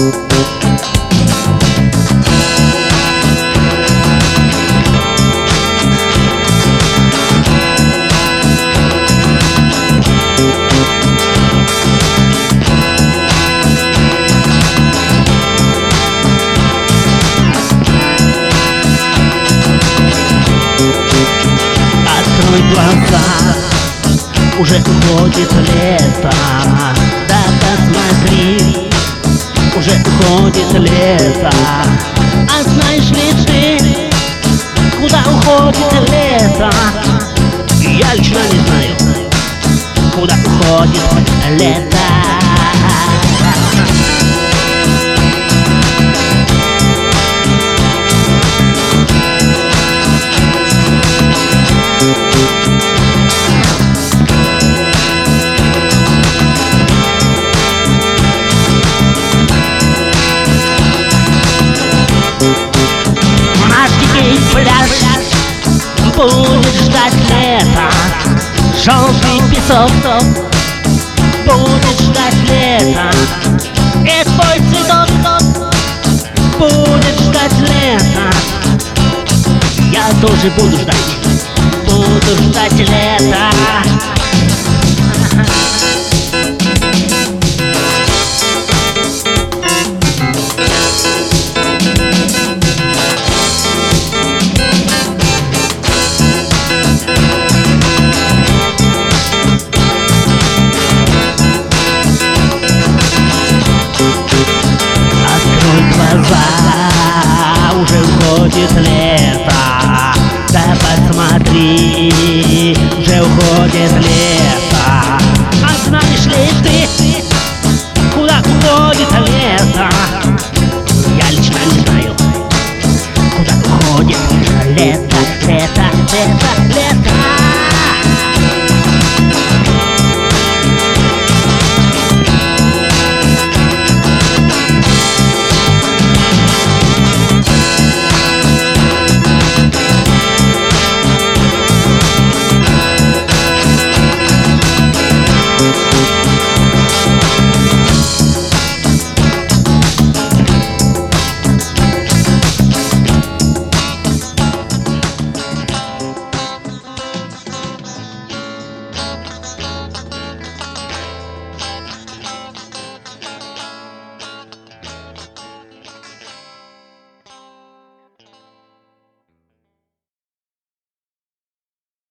Открой глаза, уже уходит лето. Да посмотри, уже уходит лето. А знаешь ли ты, куда уходит лето? Я лично не знаю, куда уходит лето. Пляж будет ждать лета, желтый песок будет ждать лета, и твой цветок будет ждать лета. Я тоже буду ждать лета.